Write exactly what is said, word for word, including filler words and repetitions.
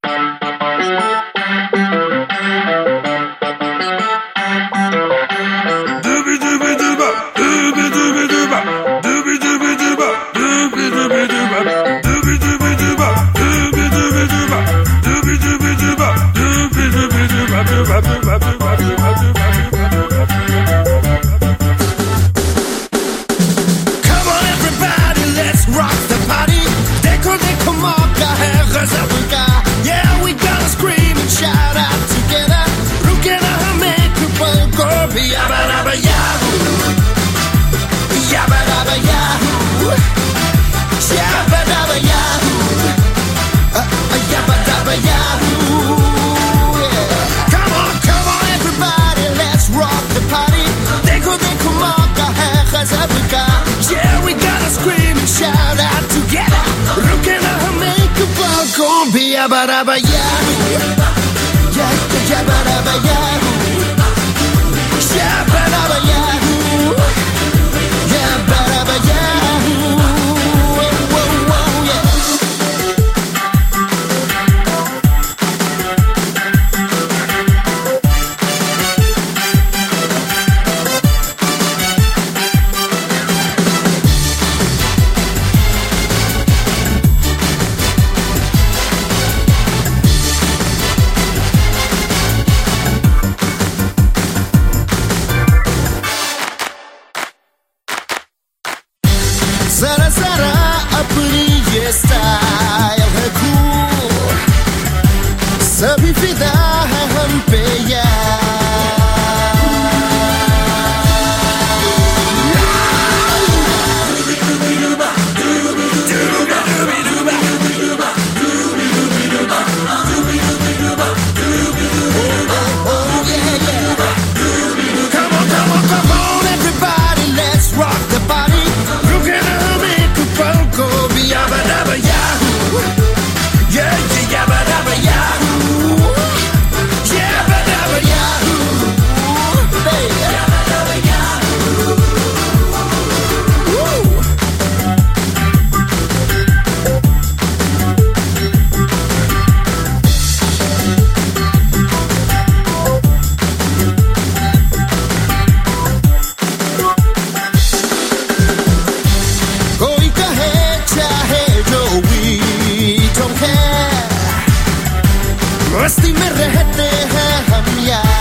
Yabba dabba yahoo, yeah, yabba dabba yahoo, yabba dabba yahoo, yabba dabba yahoo, whoa, whoa, whoa, yeah. जरा जरा अपनी ये style है cool, सभी फिदा है हम पे यार। Come on, come on, come on, everybody, let's rock the body. Yabba dabba yahoo, yeah, yeah, yabba dabba yahoo, yabba dabba yahoo, hey, yabba dabba yahoo, woo. कोई कहे चाहे जो we don't care, मस्ती में रहते हैं हम यार।